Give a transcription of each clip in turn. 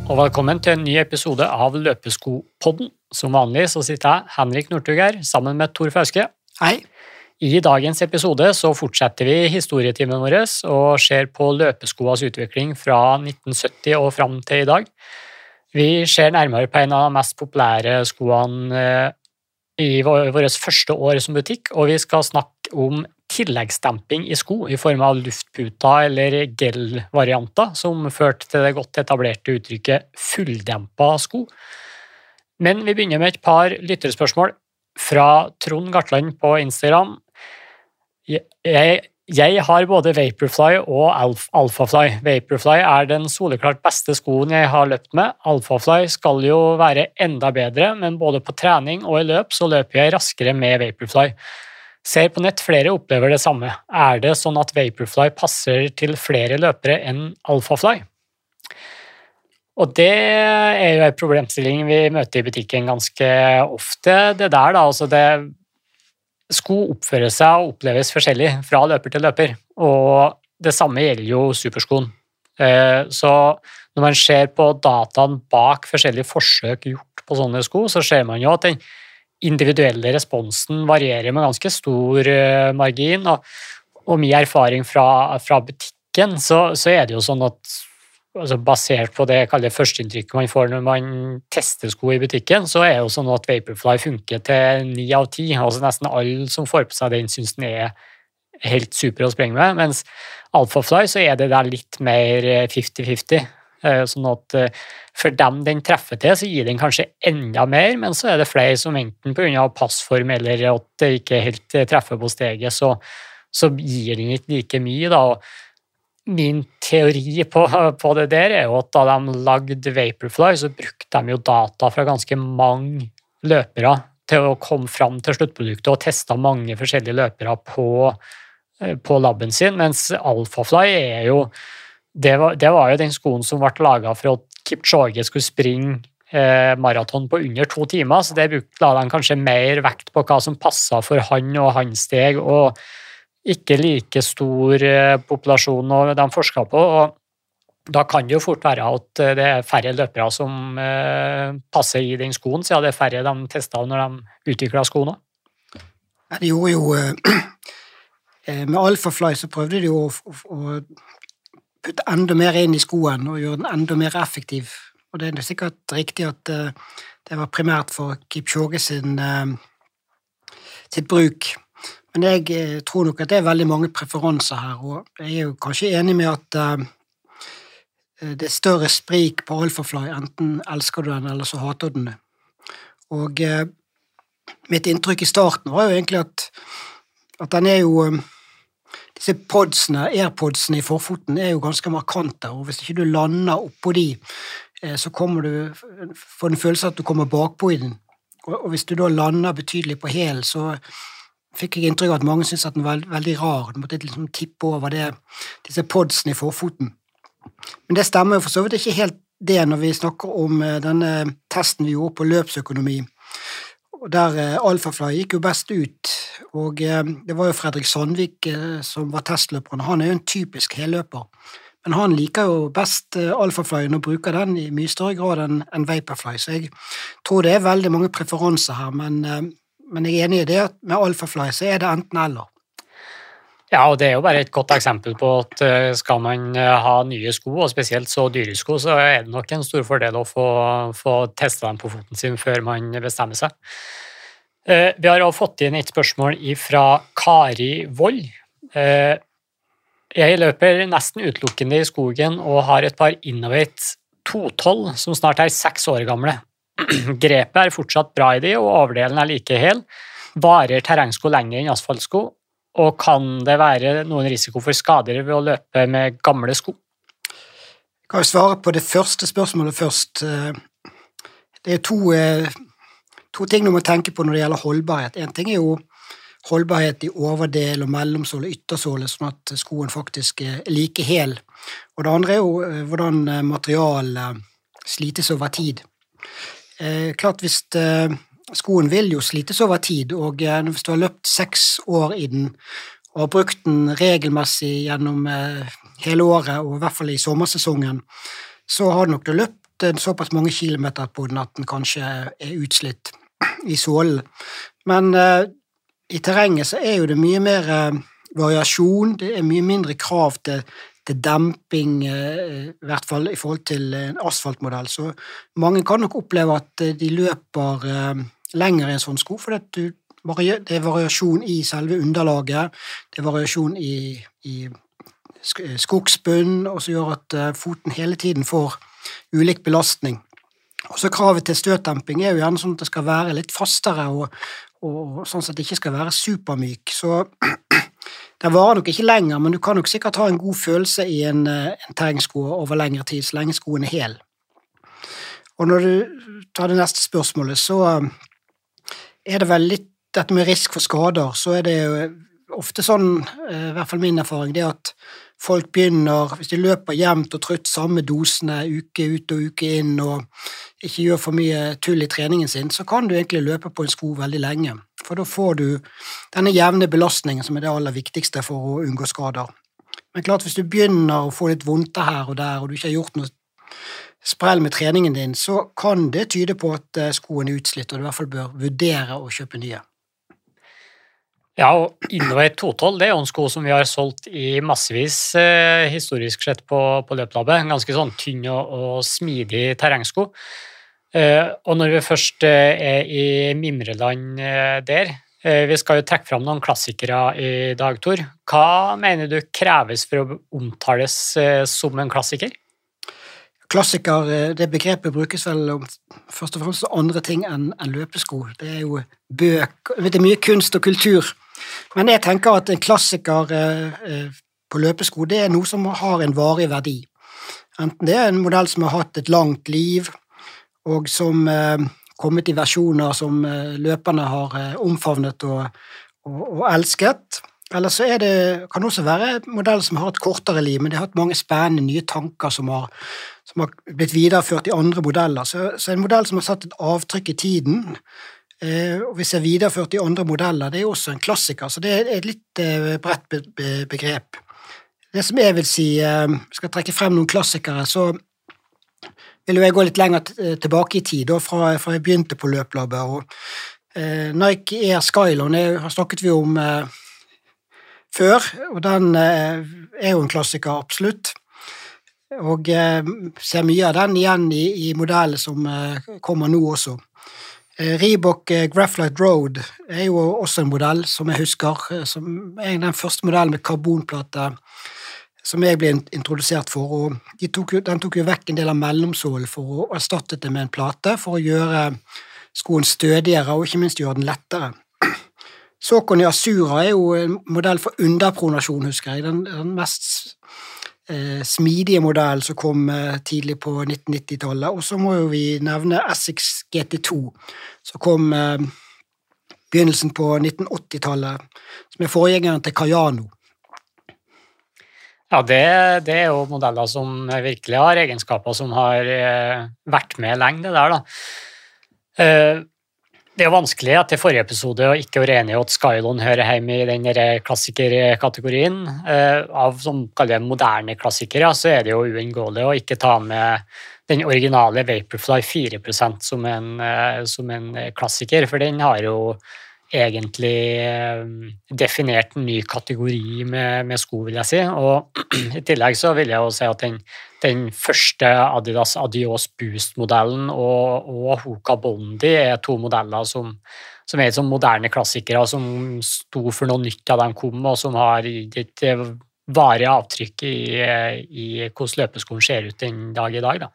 og velkommen til en ny episode av Løpesko-podden. Som vanlig så sitter jeg, Henrik Northug her, sammen med Tor Fauske. Hei. I dagens episode så fortsetter vi historietimen vår og ser på løpeskoas utvikling fra 1970 og fram til i dag. Vi ser nærmere på en av de mest populære skoene i vårt første år som butikk, og vi skal snakke om tilleggsdemping i sko i form av luftputer eller gel-varianter som førte til det godt etablerte uttrykket fulldempa sko. Men vi begynner med et par lytterspørsmål fra Trond Gartland på Instagram. Jeg har både Vaporfly og Alphafly. Vaporfly er den soleklart beste skoen jeg har løpt med. Alphafly skal jo være enda bedre, men både på trening og i løp så løper jeg raskere med Vaporfly. Ser på nett flere opplever det samme. Er det sånn at Vaporfly passer til flere løpere enn Alphafly? Og det er jo en problemstilling vi møter i butikken ganske ofte. Det der da, altså sko oppfører seg og oppleves forskjellig fra løper til løper, og det samme gjelder jo superskoen. Så når man ser på dataen bak forskjellige forsøk gjort på sånne sko, så ser man jo at den individuelle responsen varierer med ganske stor margin, og min erfaring fra butikken, så er det jo sånn at altså basert på det jeg kaller førsteinntrykket man får når man tester sko i butikken, så er det jo sånn at Vaporfly funker til 9 av 10, altså nesten alle som får på seg den synes den er helt super å sprenge med, mens Alphafly så er det der litt mer 50-50, sånn at for dem den treffer til, så gir den kanskje enda mer, men så er det flere som enten på grunn av passform eller at det ikke helt treffer på steget, så gir den ikke like mye da, og min teori på det der er jo at da de lagde Vaporfly, så brukte de jo data fra ganske mange løpere til å komme fram til sluttproduktet og teste mange forskjellige løpere på labben sin, mens Alphafly er jo det var jo den skoen som ble laget for at Kipchoge skulle springe maraton på under 2 timer, så det la de kanskje mer vekt på hva som passet for han og hans steg, og ikke like stor populasjon og de forsket på, og da kan det jo fort være at det er færre løpere som passer i den skoen, siden det er færre de testet når de utviklet skoene. Det gjorde jo med Alphafly så prøvde de jo å putte enda mer inn i skoen og gjøre den enda mer effektiv, og det er sikkert riktig at det var primært for Kipchoge sitt bruk. Men jeg tror nok at det er veldig mange preferanser her, og jeg er jo kanskje enig med at det er større sprik på Alphafly, enten elsker du den eller så hater du den. Og mitt inntrykk i starten var jo egentlig at den er jo, disse airpodsene i forfoten er jo ganske markante, og hvis ikke du lander oppå de, så kommer du, får den følelse at du kommer bakpå i den, og hvis du da lander betydelig på hælen, så fikk jeg inntrykk av at mange synes at den var veldig rar, du måtte liksom tippe over disse podsene i forfoten. Men det stemmer jo for så vidt ikke helt det når vi snakker om denne testen vi gjorde på løpsøkonomi, og der Alphafly gikk jo best ut, og det var jo Fredrik Sandvik som var testløperen. Han er jo en typisk helløper, men han liker jo best Alphafly og bruker den i mye større grad enn Vaporfly, så jeg tror det er veldig mange preferanser her, men jeg er enig i det at med Alphafly så er det enten eller. Ja, og det er jo bare et godt eksempel på at skal man ha nye sko, og spesielt så dyre sko, så er det nok en stor fordel å få testet dem på foten sin før man bestemmer seg. Vi har også fått inn et spørsmål fra Kari Vold. Jeg løper nesten utelukkende i skogen og har et par Innovate 212 som snart er 6 år gamle. Grepet er fortsatt bra i de, og overdelen er like hel. Varer terrengsko lenger enn asfaltsko, og kan det være noen risiko for skader ved å løpe med gamle sko? Jeg kan jo svare på det første spørsmålet først. Det er to ting du må tenke på når det gjelder holdbarhet. En ting er jo holdbarhet i overdel og mellomsåle og yttersåle, sånn at skoen faktisk er like hel. Og det andre er jo hvordan materialet slites over tid. Klart hvis skoen vil jo slites over tid, og hvis du har løpt 6 år i den, og har brukt den regelmessig gjennom hele året, og i hvert fall i sommersesongen, så har du nok løpt gått såpass mange kilometer på den at den kanskje er utslitt i sålen. Men i terrenget så er jo det mye mer variasjon, det er mye mindre krav til demping, i hvert fall i forhold til en asfaltmodell. Så mange kan nok oppleve at de løper lenger i en sånn sko, for det er variasjon i selve underlaget, det er variasjon i skogsbunn, og som gjør at foten hele tiden får ulik belastning. Og så kravet til støtdemping er jo gjerne sånn at det skal være litt fastere, og sånn at det ikke skal være supermyk. Så det varer nok ikke lenger, men du kan nok sikkert ha en god følelse i en terrengsko over lengre tid, så lenge skoen er hel. Og når du tar det neste spørsmålet, så er det vel litt dette med risk for skader, så er det jo ofte sånn, i hvert fall min erfaring, det at folk begynner, hvis de løper jevnt og trutt samme dosene uke ut og uke inn, og ikke gjør for mye tull i treningen sin, så kan du egentlig løpe på en sko veldig lenge. For da får du denne jevne belastningen som er det aller viktigste for å unngå skader. Men klart, hvis du begynner å få litt vondt her og der, og du ikke har gjort noe sprell med treningen din, så kan det tyde på at skoen er utslitt, og du i hvert fall bør vurdere å kjøpe nye. Ja, og Innovator 212, det er jo en sko som vi har solgt i massevis historisk sett på løplabbet. En ganske sånn tynn og smidig terrengsko. Og når vi først er i Mimreland der, vi skal jo trekke fram noen klassikere i dag, Tor. Hva mener du kreves for å omtales som en klassiker? Klassiker, det begrepet brukes vel om først og fremst andre ting enn løpesko. Det er jo bøker, det er mye kunst og kultur. Men jeg tenker at en klassiker på løpesko, det er noe som har en varig verdi. Enten det er en modell som har hatt et langt liv, og som kommet i versjoner som løperne har omfavnet og elsket, eller så kan det også være en modell som har et kortere liv, men det har hatt mange spennende nye tanker som har blitt videreført i andre modeller. Så en modell som har satt et avtrykk i tiden, og hvis det er videreført i andre modeller, det er også en klassiker, så det er et litt bredt begrep. Det som jeg vil si, skal trekke frem noen klassikere, så vil jeg gå litt lenger tilbake i tid, fra jeg begynte på løplabbet, og Nike Air Skylon har snakket vi om før, og den er jo en klassiker absolutt, og ser mye av den igjen i modeller som kommer nå også. Reebok Graphite Road er jo også en modell som jeg husker, som er den første modellen med karbonplate som jeg ble introdusert for, og den tok jo vekk en del av mellomsålen for å erstatte det med en plate for å gjøre skoen stødigere og ikke minst gjøre den lettere. Saucony Azura er jo en modell for underpronasjon, husker jeg, den mest smidige modellen som kom tidlig på 1990-tallet, og så må jo vi nevne Essex GT2, som kom begynnelsen på 1980-tallet, som er forgjengeren til Kayano. Ja, det er jo modeller som virkelig har egenskaper som har vært med lenge, det der da. Det er vanskelig etter forrige episode å ikke være enig i at Skylon hører hjemme i den klassikerkategorien. Av som kaller det moderne klassikere, så er det jo uunngåelig å ikke ta med den originale Vaporfly 4% som en klassiker, for den har jo egentlig definert en ny kategori med sko, vil jeg si. Og i tillegg så vil jeg jo si at den første Adidas Adios Boost-modellen og Hoka Bondi er to modeller som er som moderne klassikere, som sto for noe nytt da de kom, og som har et varig avtrykk i hvordan løpeskoen ser ut den dag i dag. Da.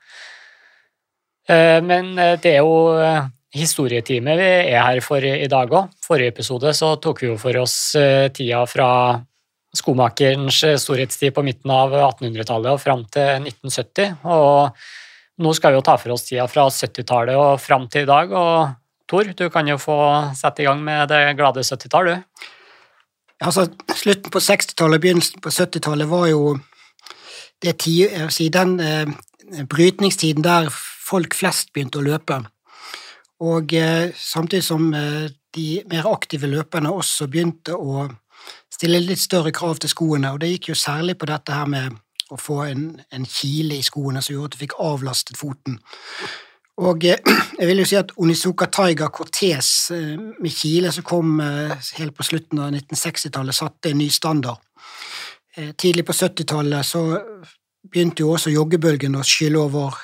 Men det er jo historietime vi er her for i dag også. Forrige episode så tok vi jo for oss tida fra skomakerens storhetstid på midten av 1800-tallet og frem til 1970, og nå skal vi jo ta for oss tida fra 70-tallet og frem til i dag, og Tor, du kan jo få sette i gang med det glade 70-tallet, du. Altså, slutten på 60-tallet, begynnelsen på 70-tallet var jo den brytningstiden der folk flest begynte å løpe. Og samtidig som de mer aktive løperne også begynte å stille litt større krav til skoene, og det gikk jo særlig på dette her med å få en kile i skoene som gjorde at du fikk avlastet foten. Og jeg vil jo si at Onizuka Tiger Cortez med kile som kom helt på slutten av 1960-tallet satte en ny standard. Tidlig på 70-tallet så begynte jo også joggebølgen å skylle over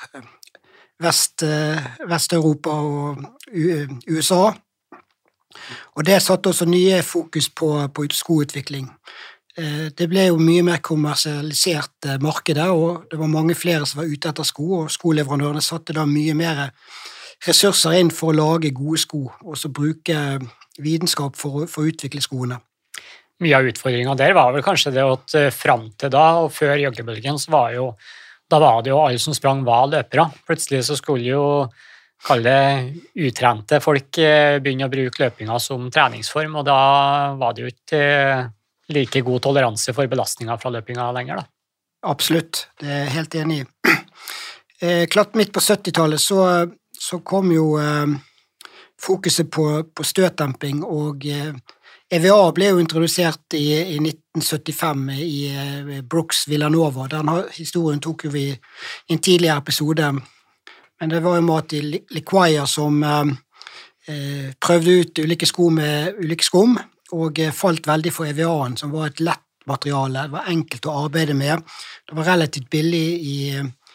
Vest-Europa og USA. Og det satte også nye fokus på skoutvikling. Det ble jo mye mer kommersialisert markedet, og det var mange flere som var ute etter sko, og skoleverandørene satte da mye mer ressurser inn for å lage gode sko, og så bruke vitenskap for å utvikle skoene. Mye av utfordringen der var vel kanskje det at frem til da, og før joggebølgen, så var det jo alle som sprang var løpere. Plutselig så skulle jo kalle det utrente folk begynne å bruke løpinga som treningsform, og da var det jo ikke like god toleranse for belastninger fra løpinga lenger, da. Absolutt, det er jeg helt enig i. Klart midt på 70-tallet så kom jo fokuset på støtdemping, og EVA ble jo introdusert i 1975 i Brooks Villanova. Den historien tok jo vi i en tidligere episode, men det var jo Matti Liquaya som prøvde ut ulike sko med ulike skum, og falt veldig for EVA-en, som var et lett materiale. Det var enkelt å arbeide med. Det var relativt billig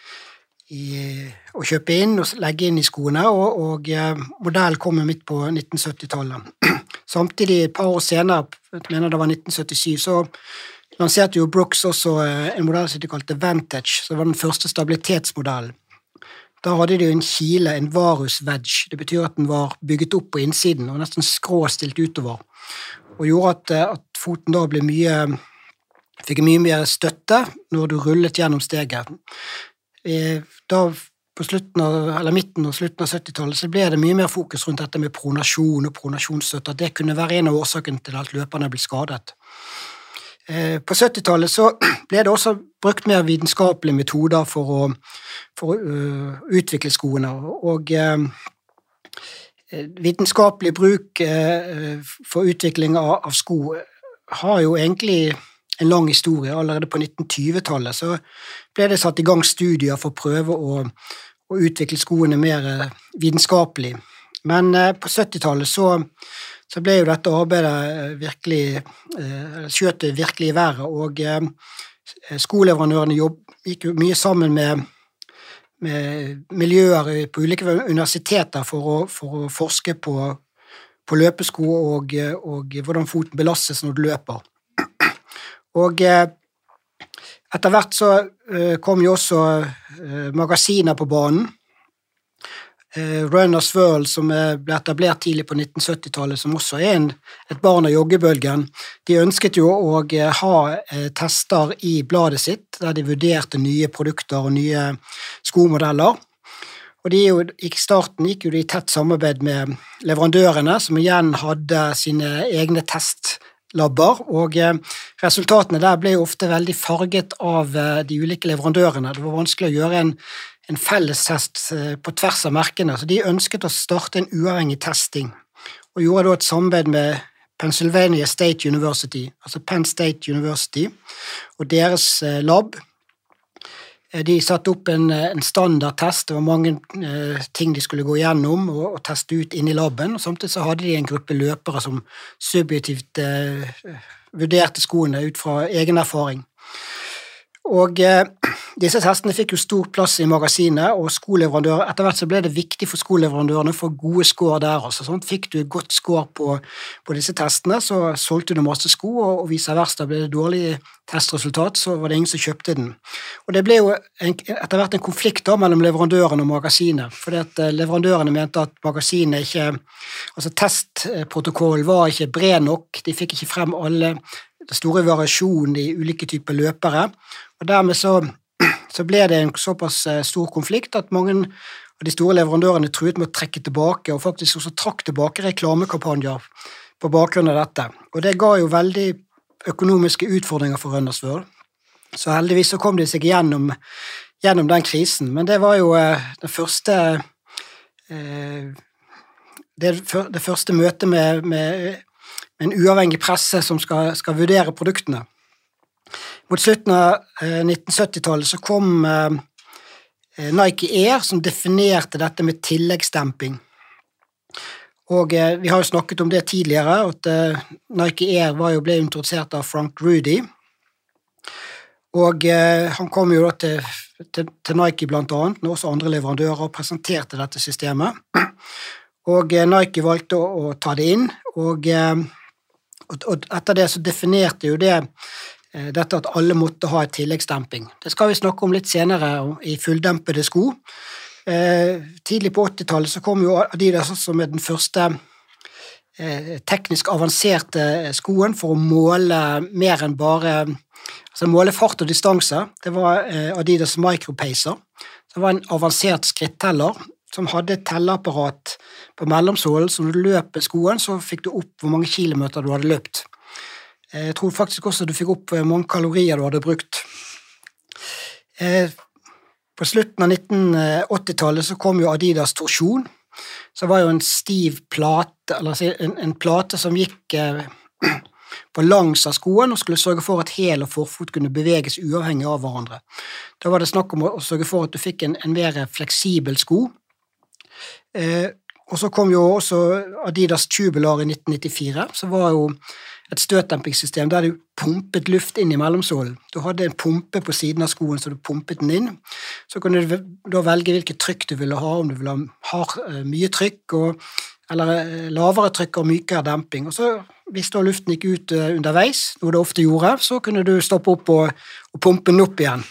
å kjøpe inn og legge inn i skoene, og modellen kom midt på 1970-tallet. Samtidig, et par år senere, jeg mener det var 1977, så lanserte jo Brooks også en modell som de kalte Vantage, som var den første stabilitetsmodellen. Da hadde de jo en kile, en varus wedge. Det betyr at den var bygget opp på innsiden og nesten skråstilt utover, og gjorde at foten da fikk mye mer støtte når du rullet gjennom steget. Da på midten og slutten av 70-tallet så ble det mye mer fokus rundt dette med pronasjon og pronasjonsstøtte, at det kunne være en av årsakene til at løperne ble skadet. På 70-tallet så ble det også brukt mer vitenskapelige metoder for å utvikle skoene, og vitenskapelig bruk for utvikling av sko har jo egentlig en lang historie. Allerede på 1920-tallet så ble det satt i gang studier for å prøve å utvikle skoene mer vitenskapelig. Men på 70-tallet så ble jo dette arbeidet skjøt virkelig i været, og skoleverandørene gikk jo mye sammen med miljøer på ulike universiteter for å forske på løpesko og hvordan foten belastes når du løper. Og etter hvert så kom jo også magasiner på banen. Runner's World, som ble etablert tidlig på 1970-tallet, som også er et barn av joggebølgen. De ønsket jo å ha tester i bladet sitt, der de vurderte nye produkter og nye skomodeller. Og i starten gikk jo de i tett samarbeid med leverandørene, som igjen hadde sine egne testlabber, og resultatene der ble jo ofte veldig farget av de ulike leverandørene. Det var vanskelig å gjøre en fellestest på tvers av merkene, så de ønsket å starte en uavhengig testing, og gjorde da et samarbeid med Pennsylvania State University, altså Penn State University, og deres lab. De satte opp en standardtest, det var mange ting de skulle gå gjennom og teste ut inn i laben, og samtidig så hadde de en gruppe løpere som subjektivt vurderte skoene ut fra egen erfaring. Og disse testene fikk jo stor plass i magasinet, og etter hvert så ble det viktig for skoleverandørene å få gode score der også. Sånn. Fikk du godt score på disse testene, så solgte du masse sko, og vice versa ble det dårlig testresultat, så var det ingen som kjøpte den. Og det ble jo etter hvert en konflikt da mellom leverandørene og magasinet, fordi at leverandørene mente at magasinet ikke, altså testprotokollen var ikke bred nok, de fikk ikke frem alle store variasjoner i ulike typer løpere, og dermed så ble det en såpass stor konflikt at mange av de store leverandørene truet med å trekke tilbake, og faktisk også trakk tilbake reklamekampanjer på bakgrunn av dette. Og det ga jo veldig økonomiske utfordringer for Runner's World, så heldigvis så kom de seg gjennom den krisen, men det var jo det første møtet med en uavhengig presse som skal vurdere produktene. Mot slutten av 1970-tallet så kom Nike Air, som definerte dette med tilleggsdemping. Og vi har jo snakket om det tidligere, at Nike Air ble introdusert av Frank Rudy. Og han kom jo da til Nike blant annet, men også andre leverandører, og presenterte dette systemet. Og Nike valgte å ta det inn, og etter det så definerte jo dette at alle måtte ha et tilleggsdemping. Det skal vi snakke om litt senere i fulldempede sko. Tidlig på 80-tallet så kom jo Adidas som den første teknisk avanserte skoen for å måle mer enn bare måle fart og distanse. Det var Adidas Micropacer, som var en avansert skritteller, som hadde et telleapparat på mellomsålen, så når du løp skoen, så fikk du opp hvor mange kilometer du hadde løpt. Jeg tror faktisk også du fikk opp hvor mange kalorier du hadde brukt. På slutten av 1980-tallet så kom jo Adidas Torsion, som var jo en stiv plate, eller en plate som gikk på langs av skoen og skulle sørge for at hæl og forfot kunne beveges uavhengig av hverandre. Da var det snakk om å sørge for at du fikk en mer fleksibel sko. Og så kom jo også Adidas Tubular i 1994, så var jo et støtdempingssystem der du pumpet luft inn i mellomsålen. Du hadde en pumpe på siden av skoen, så du pumpet den inn. Så kunne du da velge hvilket trykk du ville ha, om du ville ha mye trykk, eller lavere trykk og mykere demping. Og så, hvis da luften gikk ut underveis, noe det ofte gjorde, så kunne du stoppe opp og pumpe den opp igjen.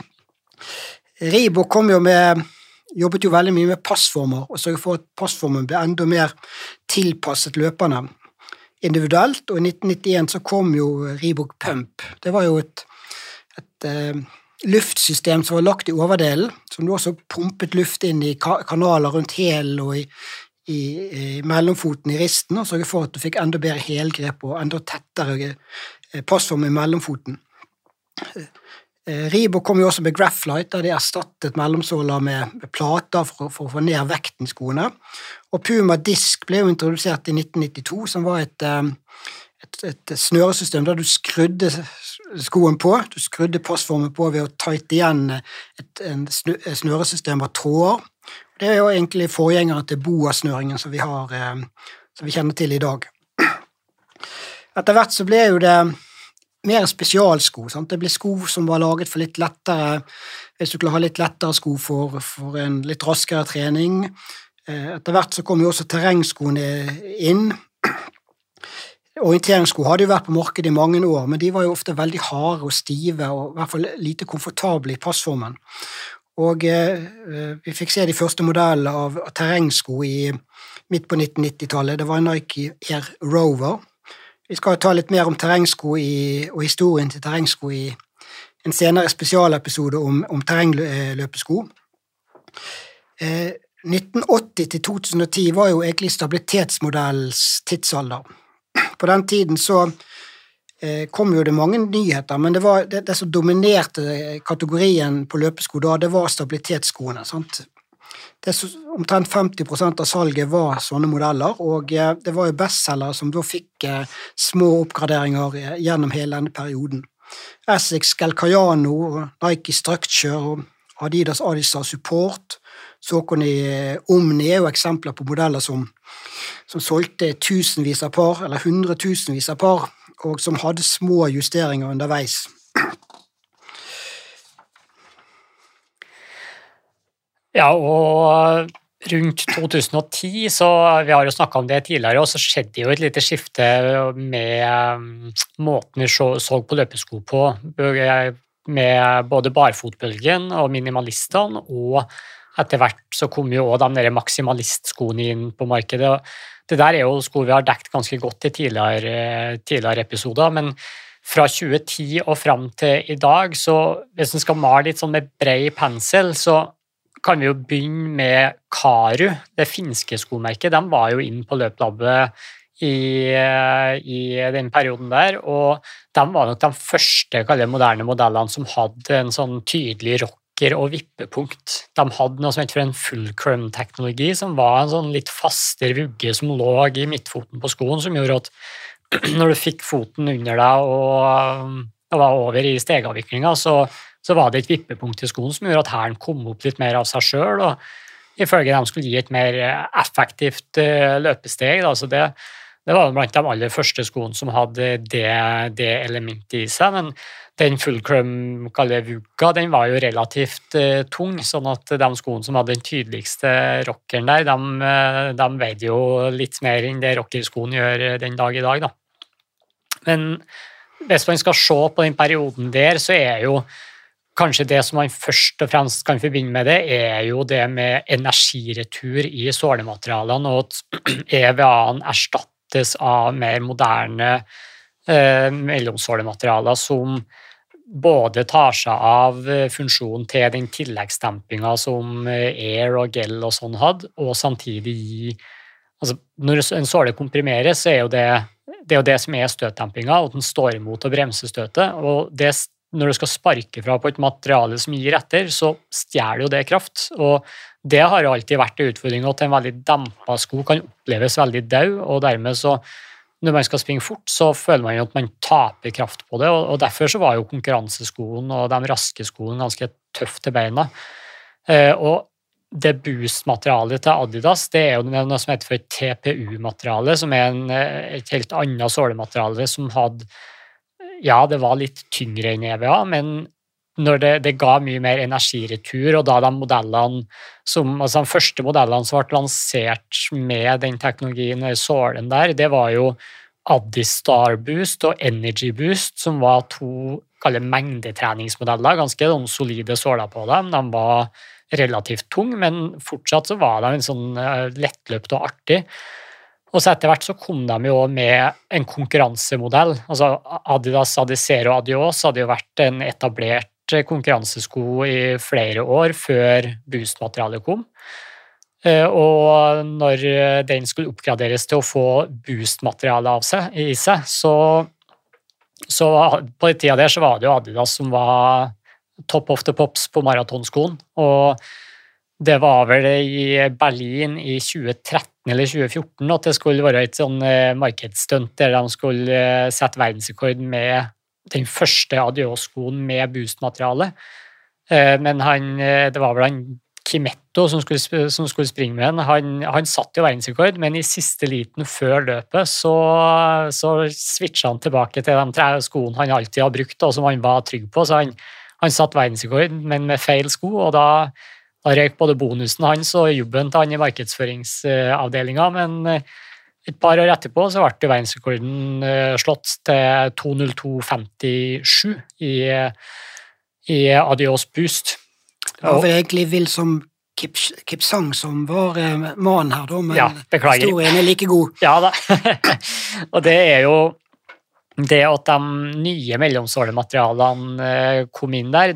Reebok jobbet jo veldig mye med passformer, og sørget for at passformen ble enda mer tilpasset løperne individuelt, og i 1991 så kom jo Reebok Pump. Det var jo et luftsystem som var lagt i overdelen, som du også pumpet luft inn i kanaler rundt hælen og i mellomfoten i risten, og sørget for at du fikk enda bedre hælgrep og enda tettere passform i mellomfoten. Reebok kom jo også med Graphite, der de erstattet mellomsåler med plater for å få ned vekten i skoene. Og Puma Disc ble jo introdusert i 1992, som var et snøresystem der du skrudde skoen på, du skrudde passformen på ved å tighte igjen et snøresystem av tråder. Det er jo egentlig forgjengeren til BOA-snøringen som vi kjenner til i dag. Etter hvert så ble jo det mer spesialsko, sant? Det ble sko som var laget for litt lettere, hvis du skulle ha litt lettere sko for en litt raskere trening. Etter hvert så kom jo også terrengskoene inn. Orienteringssko hadde jo vært på markedet i mange år, men de var jo ofte veldig harde og stive, og i hvert fall lite komfortable i passformen. Og vi fikk se de første modellene av terrengsko midt på 1990-tallet. Det var Nike Air Rover. Vi skal ta litt mer om terrengsko og historien til terrengsko i en senere spesialepisode om terrengløpesko. 1980 til 2010 var jo egentlig stabilitetsmodellens tidsalder. På den tiden så kom jo det mange nyheter, men det som dominerte kategorien på løpesko da, det var stabilitetsskoene, sant? Omtrent 50% av salget var sånne modeller, og det var jo bestselgere som da fikk små oppgraderinger gjennom hele denne perioden. Asics Galcayano, Nike Structure og Adidas Adistar Support, Saucony Omni er jo eksempler på modeller som solgte tusenvis av par, eller hundretusenvis av par, og som hadde små justeringer underveis. Ja, og rundt 2010, så vi har jo snakket om det tidligere, og så skjedde jo et lite skifte med måten vi så på løpesko på, med både barfotbølgen og minimalistene, og etter hvert så kom jo også de der maksimalistskoene inn på markedet. Det der er jo sko vi har dekt ganske godt i tidligere episoder, men fra 2010 og frem til i dag, så hvis man skal male litt sånn med bred pensel, så kan vi jo begynne med Karu, det finske skomerket. De var jo inn på løplabbet i den perioden der, og de var nok de første moderne modellene som hadde en sånn tydelig rocker- og vippepunkt. De hadde noe som heter for en fulcrum-teknologi, som var en sånn litt fastere vugge som lå i midtfoten på skoen, som gjorde at når du fikk foten under deg og var over i stegavviklingen, så var det et vippepunkt i skolen som gjorde at hæren kom opp litt mer av seg selv, og ifølge dem skulle gi et mer effektivt løpesteg. Da. Så det var blant de aller første skoene som hadde det elementet i seg, men den Fulcrum, kaller VUCA, den var jo relativt tung, sånn at de skoene som hadde den tydeligste rockeren der, de veide jo litt mer enn det rockerskoen gjør den dag i dag. Da. Men hvis man skal se på den perioden der, så jo kanskje det som man først og fremst kan forbinde med det, jo det med energiretur i sålematerialene, og at EVA-en erstattes av mer moderne mellomsålematerialer som både tar seg av funksjonen til den tilleggsdempingen som Air og Gel og sånn hadde, og samtidig altså når en såle komprimeres, så det jo det som støtdempingen, og den står imot å bremse støtet, og når du skal sparke fra på et materiale som gir etter, så stjeler jo det kraft, og det har jo alltid vært en utfordring at en veldig dempet sko kan oppleves veldig død, og dermed så når man skal springe fort, så føler man jo at man taper kraft på det, og derfor så var jo konkurranseskoen og de raske skoene ganske tøft til beina. Og det boost-materialet til Adidas, det jo noe som heter for et TPU-materiale, som et helt annet sålemateriale som hadde, ja, det var litt tyngre enn EVA, men når det ga mye mer energiretur, og da de modellene altså de første modellene som ble lansert med den teknologien, sålen der, det var jo Adis Star Boost og Energy Boost, som var to mengdetreningsmodeller, ganske solide såler på dem. De var relativt tunge, men fortsatt så var de en sånn lettløpt og artig. Og så etter hvert så kom de jo med en konkurransemodell. Altså Adidas Adizero og Adios hadde jo vært en etablert konkurransesko i flere år før boost-materialet kom. Og når den skulle oppgraderes til å få boost-materiale i seg, så på den tida der så var det jo Adidas som var top of the pops på maratonskoen, og det var vel i Berlin i 2013 eller 2014 at det skulle være et sånn markedsstunt der de skulle sette verdensrekord med den første Adios-skoen med boost-materiale. Men det var vel han Kimetto som skulle springe med den. Han satt jo verdensrekord, men i siste liten før løpet så switchet han tilbake til de skoene han alltid har brukt, og som han var trygg på. Så han satt verdensrekord, men med feil sko, og da røk både bonusen hans og jobben til han i markedsføringsavdelingen, men et par år etterpå så ble verdensrekorden slått til 2:02,57 i Adios Boost. Det var vel egentlig Wilson Kipsang som var mannen her, da, men ja, historien like god. Ja da, og det jo det at de nye mellomsålematerialene kom inn der,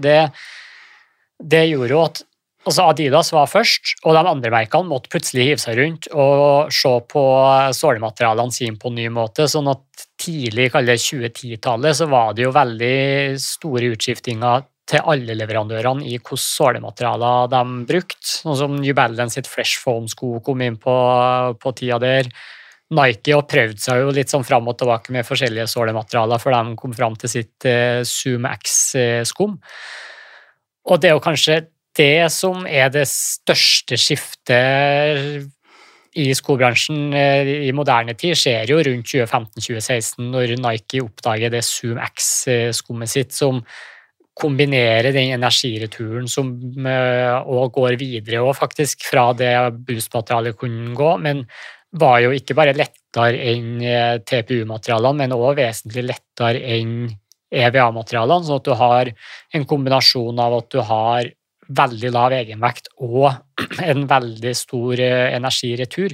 det gjorde jo at altså Adidas var først, og de andre merkene måtte plutselig hive seg rundt og se på sålematerialene sine på en ny måte, sånn at tidlig, kallet 2010-tallet, så var det jo veldig store utskiftinger til alle leverandørene i hvilke sålematerialer de brukte, sånn som New Balance sitt Fresh Foam-sko kom inn på tida der. Nike har prøvd seg jo litt sånn fram og tilbake med forskjellige sålematerialer, for de kom fram til sitt Zoom X-skum. Og det jo kanskje det som det største skiftet i skobransjen i moderne tid skjer jo rundt 2015-2016 når Nike oppdager det Zoom X-skummet sitt som kombinerer den energireturen som og går videre og faktisk fra det boost-materialet kunne gå, men var jo ikke bare lettere enn TPU-materialene, men også vesentlig lettere enn EVA-materialene, sånn at du har en kombinasjon av at du har veldig lav egenvekt og en veldig stor energiretur.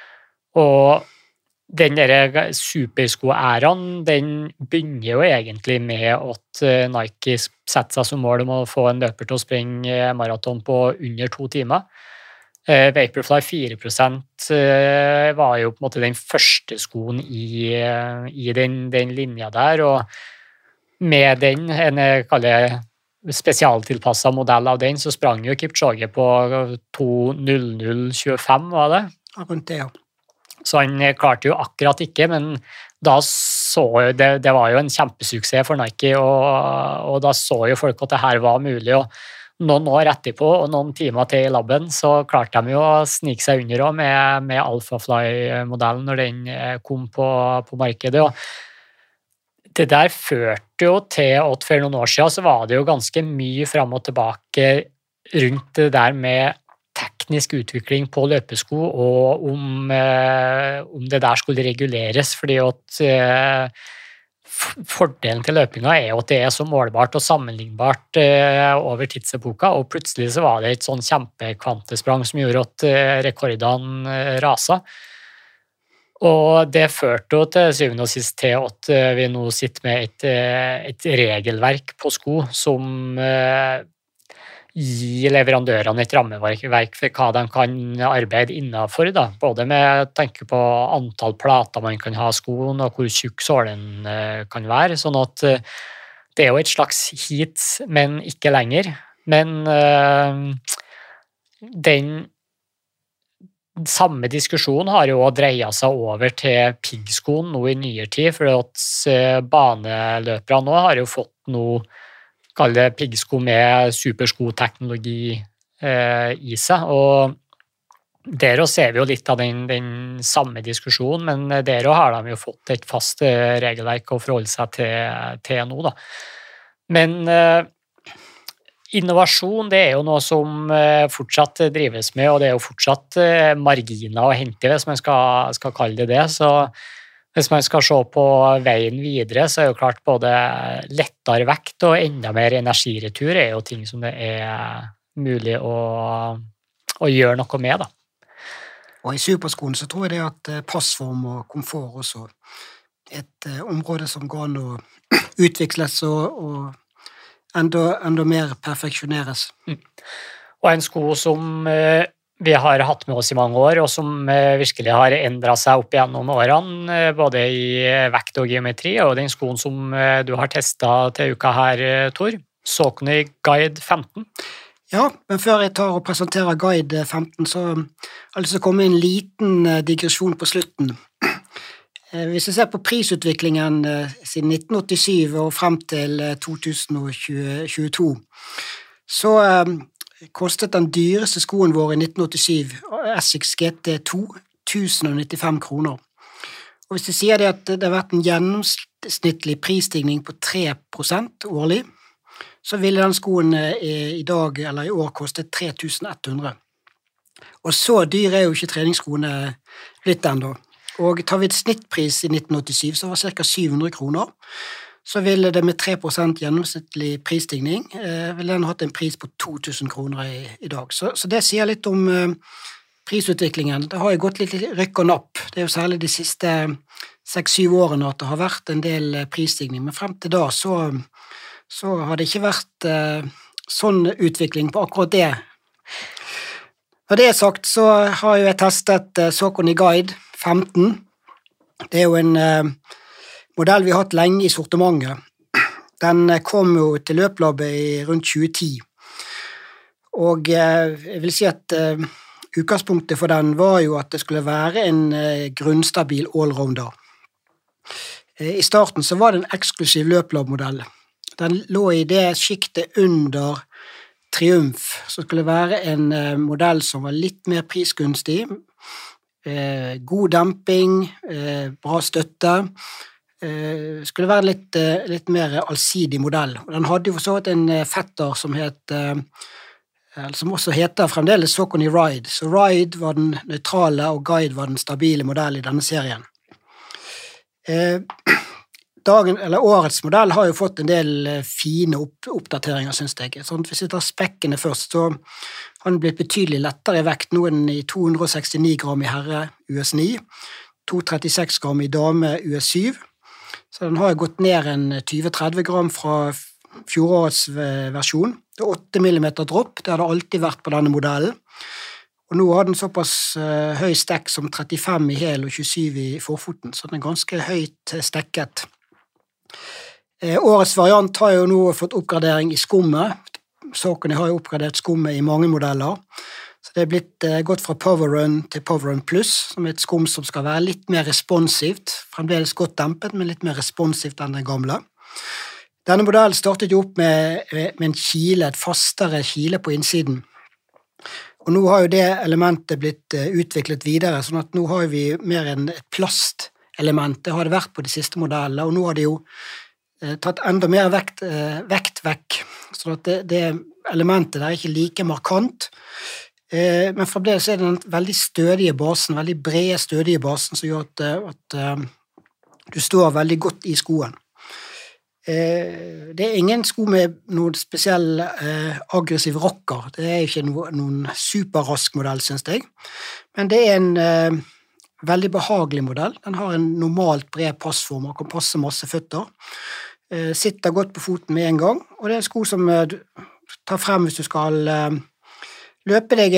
Og den der supersko-æraen, den begynner jo egentlig med at Nike setter seg som mål om å få en løper til å springe maraton på under 2 timer. Vaporfly 4% var jo på en måte den første skoen i den linja der, og med den, kaller spesialtilpasset modell av den, så sprang jo Kipchoge på 2:00,25, var det? Rundt det, ja. Så han klarte jo akkurat ikke, men det var jo en kjempesuksess for Nike, og da så jo folk at det her var mulig, og noen år etterpå, og noen timer til i labben, så klarte de jo å snike seg under også med Alphafly-modellen når den kom på markedet. Og det der førte jo til at for noen år siden så var det jo ganske mye frem og tilbake rundt det der med teknisk utvikling på løpesko, og om det der skulle reguleres, fordi at fordelen til løpinga jo at det så målbart og sammenlignbart over tidsepoka, og plutselig så var det et sånn kjempekvantesprang som gjorde at rekordene rasa. Og det førte jo til syvende og sist til at vi nå sitter med et regelverk på sko som gi leverandørene et rammeverk for hva de kan arbeide innenfor, da. Både med tanke på antall plater man kan ha skoen, og hvor tjukk sålen kan være, sånn at det jo et slags heat, men ikke lenger. Men den samme diskusjonen har jo dreiet seg over til piggskoen nå i nyere tid, for at baneløpere nå har jo fått noe kall det piggsko med superskoteknologi i seg, og der ser vi jo litt av den samme diskusjonen, men der har de jo fått et fast regelverk å forholde seg til nå, da. Men innovasjon, det jo noe som fortsatt drives med, og det jo fortsatt marginer å hente, hvis man skal kalle det, så hvis man skal se på veien videre, så jo klart både lettere vekt og enda mer energiretur jo ting som det mulig å gjøre noe med, da. Og i superskoen så tror jeg det at passform og komfort også et område som går an å utvikles og enda mer perfeksjoneres. Og en sko som vi har hatt med oss i mange år, og som virkelig har endret seg opp gjennom årene, både i vekt og geometri, og den skoen som du har testet til uka her, Tor, Saucony Guide 15. Ja, men før jeg tar og presenterer Guide 15, så har jeg lyst til å komme en liten digresjon på slutten. Hvis jeg ser på prisutviklingen siden 1987 og frem til 2022, så kostet den dyreste skoen vår i 1987, Essex GT2, 1095 kroner. Og hvis jeg sier det at det har vært en gjennomsnittlig prisstigning på 3% årlig, så ville den skoen i dag eller i år kostet 3100. Og så dyr jo ikke treningsskoene blitt enda. Og tar vi et snittpris i 1987, så var det ca. 700 kroner. Så ville det med 3% gjennomsnittlig prisstigning, ville den hatt en pris på 2000 kroner i dag. Så det sier litt om prisutviklingen. Det har jo gått litt rykk og napp. Det jo særlig de siste 6-7 årene at det har vært en del prisstigning, men frem til da så har det ikke vært sånn utvikling på akkurat det. Når det sagt, så har jo jeg testet Saucony Guide 15. Det jo en modell vi har hatt lenge i sortimentet. Den kom jo til løplabbet i rundt 2010. Og jeg vil si at utgangspunktet for den var jo at det skulle være en grunnstabil allrounder. I starten så var det en eksklusiv løplabbmodell. Den lå i det skiktet under Triumph, som skulle være en modell som var litt mer prisgunstig, god demping, bra støtte, skulle være litt mer allsidig modell. Og den hadde jo for så vidt en fetter som også heter fremdeles Saucony Ride. Så Ride var den nøytrale, og Guide var den stabile modellen i denne serien. Årets modell har jo fått en del fine oppdateringer, synes jeg. Sånn, hvis vi tar spekkene først, så har den blitt betydelig lettere i vekt. Nå er den i 269 gram i herre US9, 236 gram i dame US7. Så den har gått ned en 20-30 gram fra fjorårets versjon. Det 8 mm dropp, det har det alltid vært på denne modellen. Og nå har den såpass høy stekk som 35 i hæl og 27 i forfoten, så den ganske høyt stekket. Årets variant har jo nå fått oppgradering i skummet. Saucony har jo oppgradert skummet i mange modeller. Så Så det blitt gått fra PowerRun til PowerRun Plus, som et skum som skal være litt mer responsivt, fremdeles godt dempet, men litt mer responsivt enn den gamle. Denne modellen startet jo opp med en kile, et fastere kile på innsiden. Og nå har jo det elementet blitt utviklet videre, sånn at nå har vi mer enn et plastelement. Det har det vært på de siste modellene, og nå har de jo tatt enda mer vekt vekk, sånn at det elementet der er ikke like markant, men fremdeles er det den veldig stødige basen, veldig brede stødige basen, som gjør at du står veldig godt i skoen. Det er ingen sko med noen spesiell aggressiv rocker. Det er ikke noen superrask modell, synes jeg. Men det er en veldig behagelig modell. Den har en normalt bred passform og kan passe masse føtter. Sitter godt på foten med en gang, og det er en sko som du tar frem hvis du skal løpe deg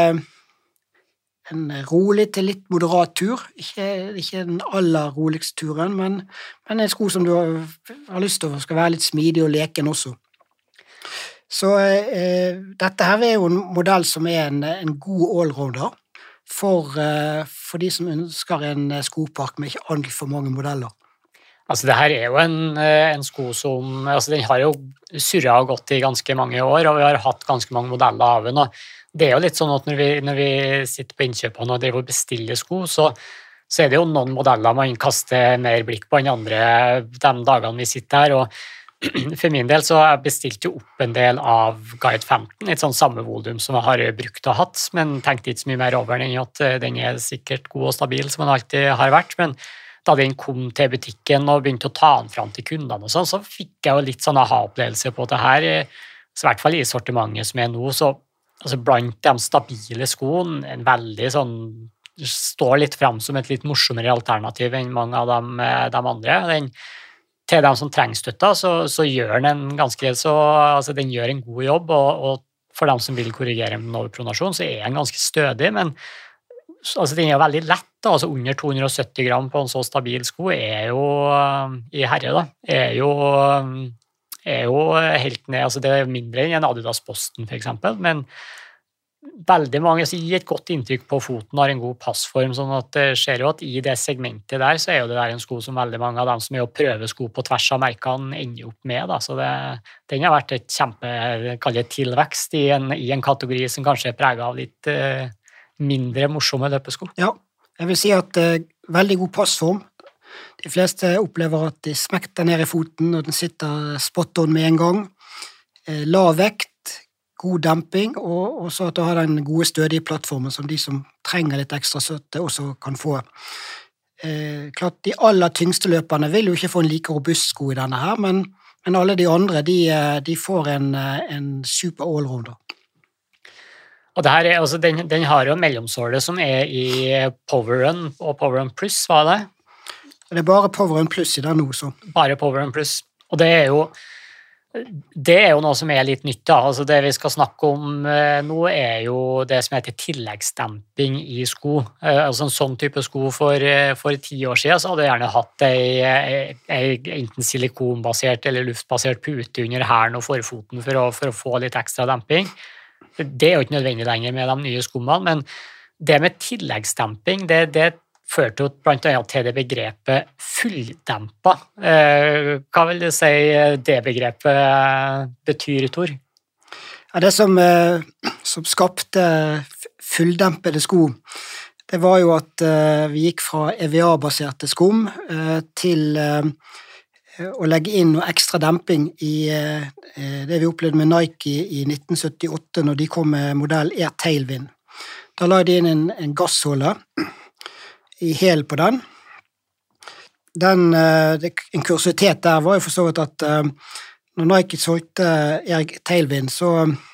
en rolig til litt moderat tur, ikke den aller roligste turen, men en sko som du har lyst til å skal være litt smidig og leken også. Så dette her er jo en modell som er en god allrounder for de som ønsker en skopark med ikke altfor mange modeller. Altså det her er jo en sko som, altså den har jo surret og gått i ganske mange år, og vi har hatt ganske mange modeller av den, og det er jo litt sånn at når vi sitter på innkjøpene og driver og bestiller sko, så er det jo noen modeller man kaster mer blikk på enn andre de dagene vi sitter her, og for min del så har jeg bestilt jo opp en del av Guide 15, et sånn samme volum som jeg har brukt og hatt, men tenkte ikke så mye mer over den, at den er sikkert god og stabil som den alltid har vært, men da den kom til butikken og begynte å ta den fram til kundene og sånn, så fikk jeg jo litt sånn aha-opplevelse på det her, så i hvert fall i sortimentet som er nå, så altså blant de stabile skoene, en veldig sånn, står litt frem som et litt morsommere alternativ enn mange av de andre. Til dem som trenger støtta, så gjør den ganske, altså den gjør en god jobb, og for dem som vil korrigere med overpronasjon, så er den ganske stødig, men altså den er veldig lett, da, altså under 270 gram på en så stabil sko er jo, i herre da, er jo helt ned, altså det er mindre enn en Adidas Boston for eksempel, men veldig mange gir et godt inntrykk på foten, har en god passform, sånn at det ser jo at i det segmentet der, så er jo det der en sko som veldig mange av dem som er å prøve sko på tvers av merkene ender opp med, da, så den har vært et tilvekst i en kategori som kanskje er preget av litt mindre morsomme løpesko. Ja, jeg vil si at veldig god passform. De fleste opplever at de smekker ned i foten, og den sitter spot on med en gang. Lav vekt, god demping, og så at du har den gode stødige plattformen som de som trenger litt ekstra støtte også kan få. Klart, de aller tyngste løperne vil jo ikke få en like robust sko i denne her, men alle de andre, de får en super allrounder. Og det her altså den har jo mellomsåle som er i PowerRun og PowerRun Plus, hva er det? Det er bare PowerRun Plus i den nå, så. Bare PowerRun Plus. Og det er jo noe som er litt nytt, da. Altså det vi skal snakke om nå er jo det som heter tilleggsdemping i sko. Altså en sånn type sko for 10 år siden, så hadde jeg gjerne hatt enten silikonbasert eller luftbasert pute under hælen og forfoten for å få litt ekstra demping. Det er jo ikke nødvendig lenger med de nye skoene, men det med tilleggsdemping, det førte jo blant annet til det begrepet fulldempa. Hva vil du si det begrepet betyr, Tor? Ja, det som skapte fulldempede sko, det var jo at vi gikk fra EVA-baserte skum til å legge inn noe ekstra demping i det vi opplevde med Nike i 1978 når de kom med modell Air Tailwind. Da la de inn en gassholde i hæl på den. En kursitet der var jo for så vidt at når Nike solgte Air Tailwind, så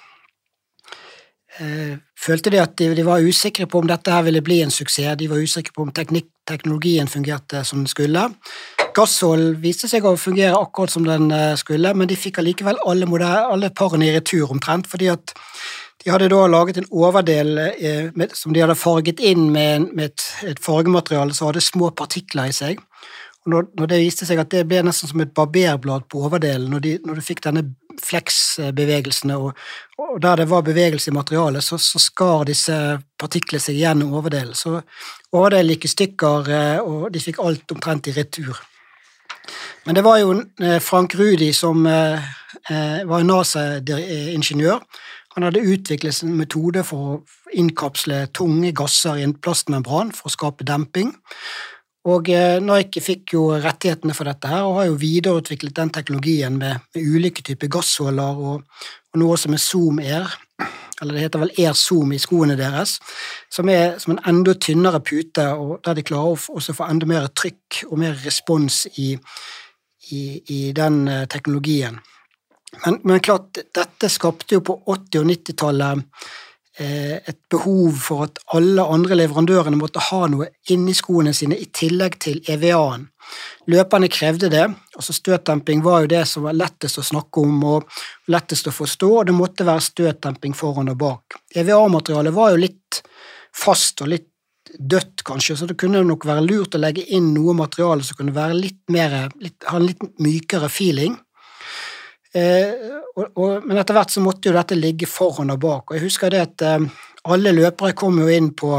følte de at de var usikre på om dette her ville bli en suksess. De var usikre på om teknologien fungerte som den skulle. Gasshold viste seg å fungere akkurat som den skulle, men de fikk allikevel alle parene i retur omtrent, fordi at de hadde da laget en overdel som de hadde farget inn med et fargemateriale som hadde små partikler i seg. Og når det viste seg at det ble nesten som et barberblad på overdelen, når du fikk denne fleksbevegelsene, og der det var bevegelse i materialet, så skar disse partiklene seg gjennom overdelen. Så overdelen gikk i stykker, og de fikk alt omtrent i retur. Men det var jo Frank Rudi som var en NASA-ingeniør. Han hadde utviklet en metode for å innkapsle tunge gasser i en plastmembran for å skape demping. Og Nike fikk jo rettighetene for dette her, og har jo videreutviklet den teknologien med ulike typer gassholder og noe som Zoom Air, eller det heter vel Air Zoom i skoene deres, som som en enda tynnere pute, og der de klarer også å få enda mer trykk og mer respons i den teknologien. Men klart, dette skapte jo på 80- og 90-tallet et behov for at alle andre leverandørene måtte ha noe inni skoene sine i tillegg til EVA-en. Løperne krevde det, altså støtdemping var jo det som var lettest å snakke om og lettest å forstå, og det måtte være støtdemping foran og bak. EVA-materialet var jo litt fast og litt dødt kanskje, så det kunne nok være lurt å legge inn noe materiale som kunne være ha en litt mykere feeling. Men etter hvert så måtte jo dette ligge foran og bak, og jeg husker det at alle løpere kom jo inn på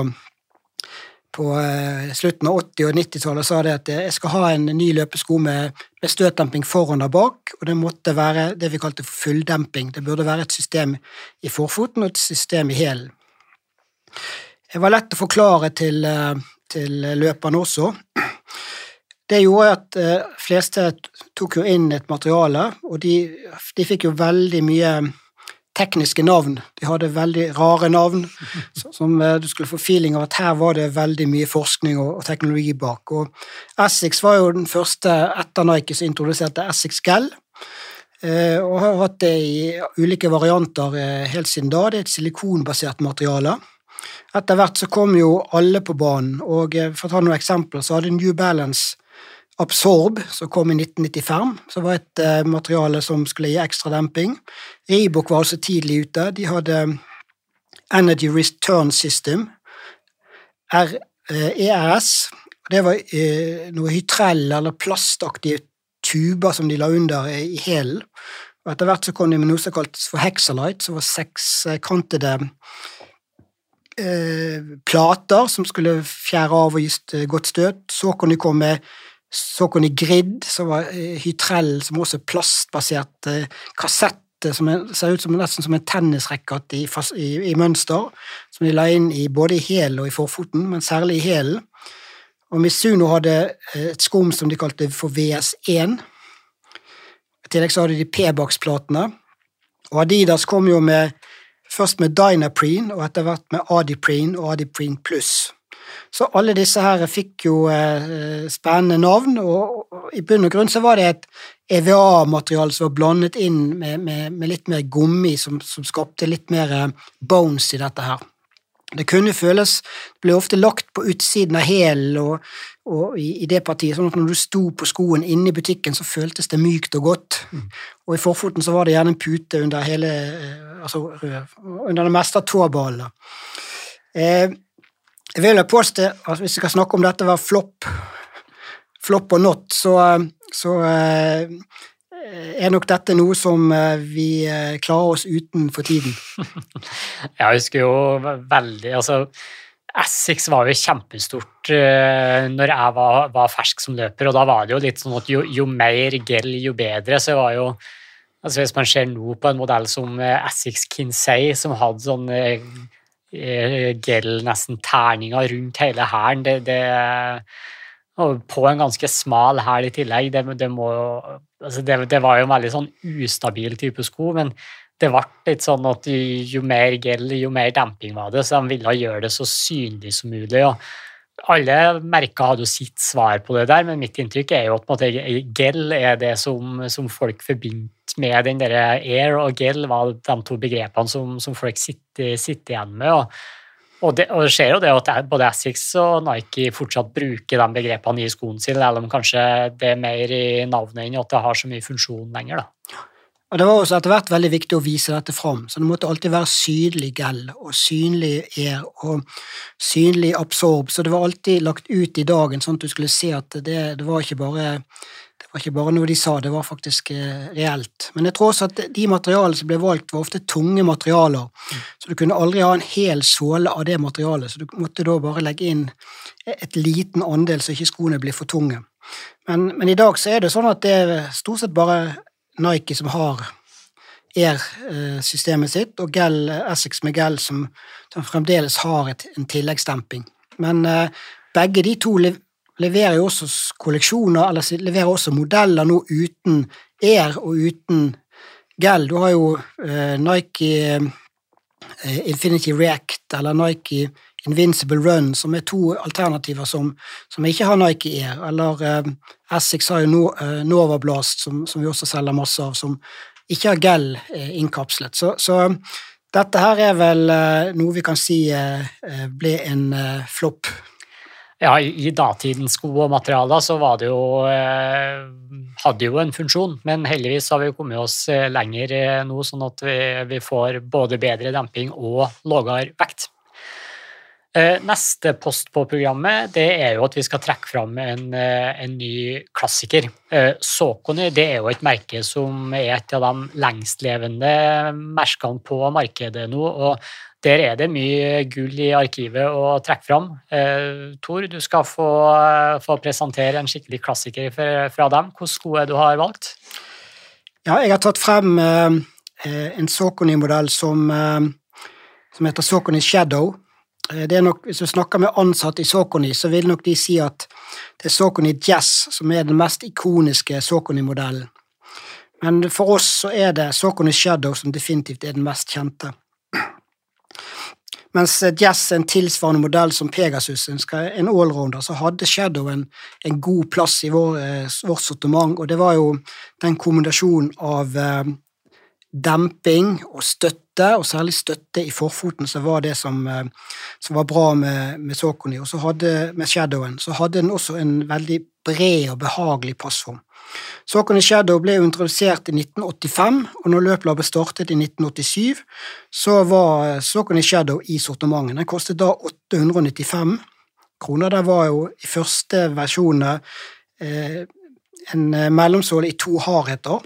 slutten av 80- og 90-tallet og sa det at jeg skal ha en ny løpesko med støtdemping foran og bak, og det måtte være det vi kalte fulldemping. Det burde være et system i forfoten og et system i hælen. Det var lett å forklare til løperne også. Det gjorde at fleste tok jo inn et materiale, og de fikk jo veldig mye tekniske navn. De hadde veldig rare navn, som du skulle få feeling av at her var det veldig mye forskning og teknologi bak. Og Essex var jo den første etter Nike som introduserte Essex Gel, og har hatt det i ulike varianter helt siden da. Det er et silikonbasert materiale. Etter hvert så kom jo alle på banen, og for å ta noen eksempler så hadde New Balance Absorb, som kom i 1995, som var et materiale som skulle gi ekstra demping. Reebok var også tidlig ute. De hadde Energy Return System, ERS. Det var noe hytrell eller plastaktige tuber som de la under i hælen. Og etter hvert så kom de med noe som kaltes for Hexalite, som var sekskantede plater som skulle fjære av og gi godt støt. Så kunne de komme med grid, som var hytrell, som også plastbasert kassette, som ser ut som nesten som en tennisrekket i mønster, som de la inn både i hælen og i forfoten, men særlig i hælen. Og Mizuno hadde et skum som de kalte for VS1. I tillegg så hadde de P-baksplatene, og Adidas kom jo først med Dynaprene, og etter hvert med Adiprene og Adiprene Plus. Så alle disse her fikk jo spennende navn, og i bunn og grunn så var det et EVA-materiale som var blandet inn med litt mer gummi, som skapte litt mer bones i dette her. Det kunne føles, det ble ofte lagt på utsiden av hælen og i det partiet, sånn at når du sto på skoen inne i butikken, så føltes det mykt og godt. Og i forfoten så var det gjerne en pute under under det meste av tåbalene. Jeg vil påstå at hvis jeg skal snakke om dette var flopp og not, så nok dette noe som vi klarer oss uten for tiden. Jeg husker jo veldig, Essex var jo kjempestort når jeg var fersk som løper, og da var det jo litt sånn at jo mer gel, jo bedre, så var jo, hvis man ser nå på en modell som Essex Kinsey, som hadde sånn gel, nesten terninger rundt hele hælen, og på en ganske smal hæl i tillegg, det var jo en veldig sånn ustabil type sko, men det ble litt sånn at jo mer gel, jo mer demping var det, så de ville gjøre det så synlig som mulig, og alle merker hadde jo sitt svar på det der, men mitt inntrykk er jo at gel er det som folk forbinder med den der air og gel, var de to begrepene som folk sitter igjen med, og det skjer jo det at både Essex og Nike fortsatt bruker de begrepene i skoen sin, eller om kanskje det er mer i navnet enn at det har så mye funksjon lenger da. Og det var også etter hvert veldig viktig å vise dette fram, så det måtte alltid være synlig gel, og synlig air, og synlig absorb, så det var alltid lagt ut i dagen, sånn at du skulle se at det var var ikke bare noe de sa, det var faktisk reelt. Men jeg tror også at de materialene som ble valgt var ofte tunge materialer, så du kunne aldri ha en hel såle av det materialet, så du måtte da bare legge inn et liten andel så ikke skoene blir for tunge. Men i dag så det sånn at det stort sett bare Nike som har Air-systemet sitt, og Essex med gel som fremdeles har en tilleggsdemping. Men begge de to leverer jo også kolleksjoner, eller leverer også modeller nå uten Air og uten gel. Du har jo Nike Infinity React eller Nike Invincible Run, som to alternativer som ikke har Nike Air, eller Essex har jo Nova Blast, som vi også selger masse av, som ikke har gel innkapslet. Så dette her vel noe vi kan si ble en flopp. Ja, i datidens sko og materialer så var det jo, hadde jo en funksjon, men heldigvis har vi kommet oss lenger nå, sånn at vi får både bedre demping og lavere vekt. Neste post på programmet, det jo at vi skal trekke fram en ny klassiker. Saucony, det jo et merke som et av de lengstlevende merkene på markedet nå, og der det mye gull i arkivet å trekke fram. Tor, du skal få presentere en skikkelig klassiker fra dem. Hvilke sko du har valgt? Ja, jeg har tatt frem en Saucony-modell som heter Saucony Shadow. Det nok, hvis du snakker med ansatte i Saucony, så vil nok de si at det Saucony Jazz som den mest ikoniske Saucony-modellen. Men for oss så det Saucony Shadow som definitivt den mest kjente. Mens Jazz en tilsvarende modell som Pegasus, en allrounder, så hadde Shadow en god plass i vårt sortiment, og det var jo den kombinasjonen av demping og støtte, og særlig støtte i forfoten, så var det som var bra med Saucony, og så med Shadowen, så hadde den også en veldig bred og behagelig passform. Saucony Shadow ble introdusert i 1985, og når løplabbet startet i 1987, så var Saucony Shadow i sortimentet. Den kostet da 895 kroner. Det var jo i første versjonen en mellomsåle i 2 hardheter.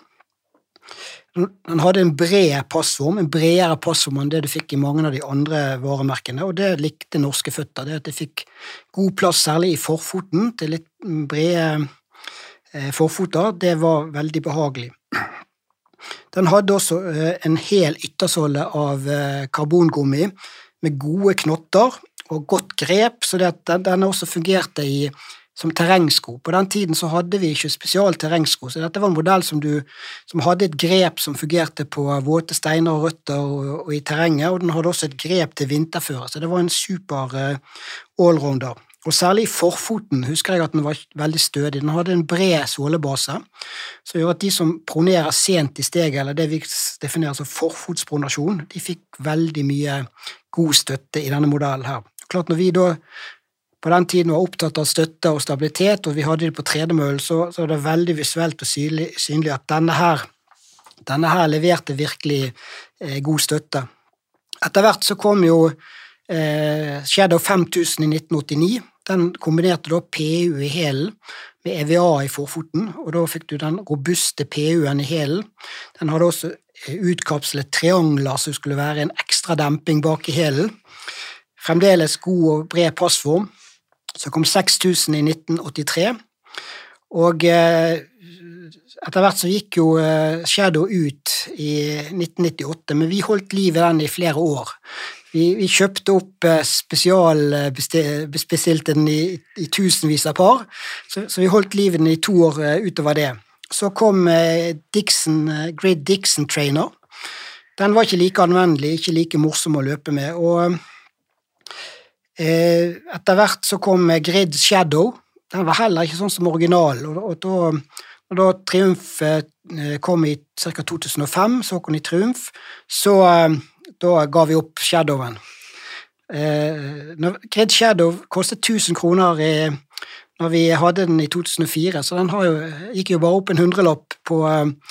Den hadde en bred passform, en bredere passform enn det du fikk i mange av de andre varemerkene, og det likte norske føtter, det at det fikk god plass særlig i forfoten til litt brede forfoter, det var veldig behagelig. Den hadde også en hel yttersåle av karbongummi med gode knotter og godt grep, så det at den også fungerte som terrengsko. På den tiden så hadde vi ikke spesial terrengsko, så dette var en modell som hadde et grep som fungerte på våte steiner og røtter og i terrenget, og den hadde også et grep til vinterføre, så det var en super allrounder. Og særlig i forfoten husker jeg at den var veldig stødig. Den hadde en bred sålebase, som gjør at de som pronerer sent i steget, eller det vi definerer som forfotspronasjon, de fikk veldig mye god støtte i denne modellen her. Klart når vi da på den tiden var opptatt av støtte og stabilitet, og vi hadde det på tredemøllen, så det veldig visuelt og synlig at denne her leverte virkelig god støtte. Etter hvert så kom jo Shadow 5000 i 1989, den kombinerte da PU i hælen med EVA i forfoten, og da fikk du den robuste PU-en i hælen. Den hadde også utkapslet triangler som skulle være en ekstra demping bak i hælen. Fremdeles god og bred passform. Så kom 6000 i 1983, og etter hvert så gikk jo Shadow ut i 1998, men vi holdt liv i den i flere år. Vi kjøpte opp spesialbestilte den i tusenvis av par, så vi holdt livet den i 2 år utover det. Så kom Grid Dixon Trainer. Den var ikke like anvendelig, ikke like morsom å løpe med, og etter hvert så kom Grid Shadow. Den var heller ikke sånn som original, og da Triumph kom i ca. 2005, så kom i Triumph, så da ga vi opp Shadowen. Grid Shadow kostet 1000 kroner når vi hadde den i 2004, så den gikk jo bare opp en 100-lapp på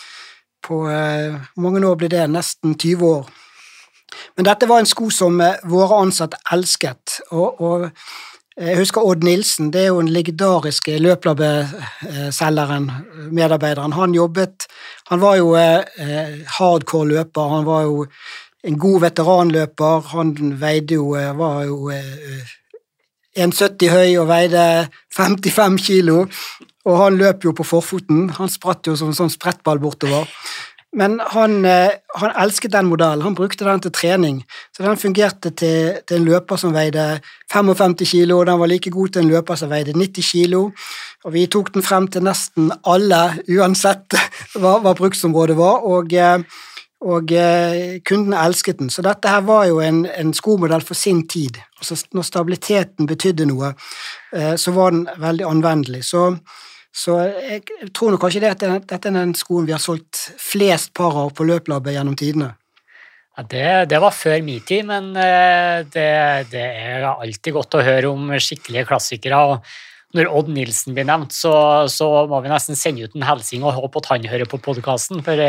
mange år ble det, nesten 20 år. Men dette var en sko som våre ansatte elsket, og Jeg husker Odd Nilsen, det jo en legendarisk løplabbeselgeren, medarbeideren. Han var jo hardcore løper, han var jo en god veteranløper, han var jo 1,70 høy og veide 55 kilo, og han løp jo på forfoten, han spratt jo som en sånn sprettball bortover. Men han elsket den modellen, han brukte den til trening, så den fungerte til en løper som veide 55 kilo, og den var like god til en løper som veide 90 kilo, og vi tok den frem til nesten alle, uansett hva bruksområdet var, og kunden elsket den. Så dette her var jo en skomodell for sin tid, og så når stabiliteten betydde noe, så var den veldig anvendelig. Så jeg tror nok kanskje at dette den skoen vi har solgt flest par av på løplabbet gjennom tidene. Ja, det var før min tid, men det alltid godt å høre om skikkelige klassikere, og når Odd Nilsen blir nevnt, så må vi nesten sende ut en helsing og håpe at han hører på podcasten, for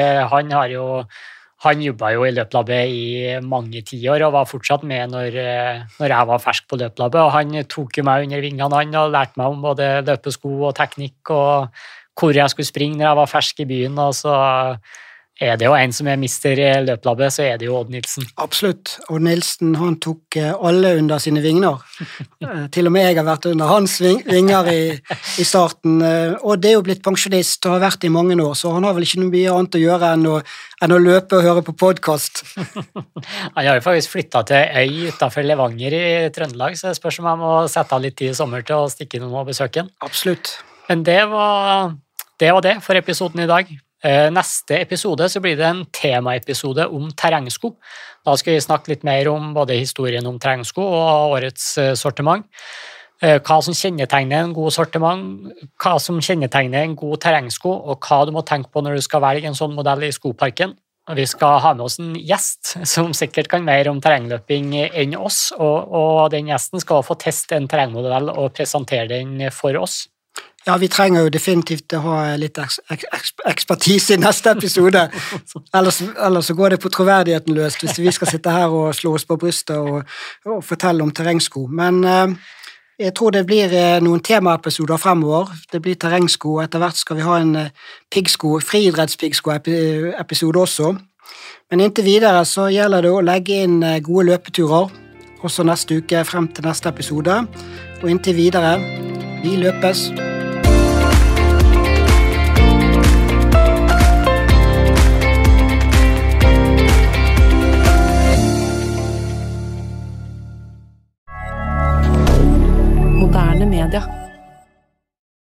han jobbet jo i løplabbet i mange tiår og var fortsatt med når jeg var fersk på løplabbet, og han tok jo meg under vingene og lærte meg om både løpesko og teknikk og hvor jeg skulle springe når jeg var fersk i byen, og så det jo en som mister i løplabbet, så det jo Odd Nilsen. Absolutt. Odd Nilsen, han tok alle under sine vinger. Til og med jeg har vært under hans vinger i starten, og det jo blitt pensjonist og har vært i mange år, så han har vel ikke noe mye annet å gjøre enn å løpe og høre på podcast. Han har jo faktisk flyttet til øy utenfor Levanger i Trøndelag, så jeg spørs om jeg må sette av litt tid i sommer til å stikke innom og besøke den. Absolutt. Men det var det for episoden i dag. Neste episode så blir det en temaepisode om terrengsko. Da skal vi snakke litt mer om både historien om terrengsko og årets sortiment. Hva som kjennetegner en god sortiment, hva som kjennetegner en god terrengsko, og hva du må tenke på når du skal velge en sånn modell i skoparken. Og vi skal ha med oss en gjest som sikkert kan mer om terrengløping enn oss, og den gjesten skal få teste en terrengmodell og presentere den for oss. Ja, vi trenger jo definitivt å ha litt ekspertise i neste episode, ellers så går det på troverdigheten løst hvis vi skal sitte her og slå oss på brystet og fortelle om terrengsko. Men jeg tror det blir noen temaepisoder fremover. Det blir terrengsko, og etter hvert skal vi ha en friidrettspigsko-episode også. Men inntil videre så gjelder det å legge inn gode løpeturer, også neste uke frem til neste episode. Og inntil videre, vi løpes!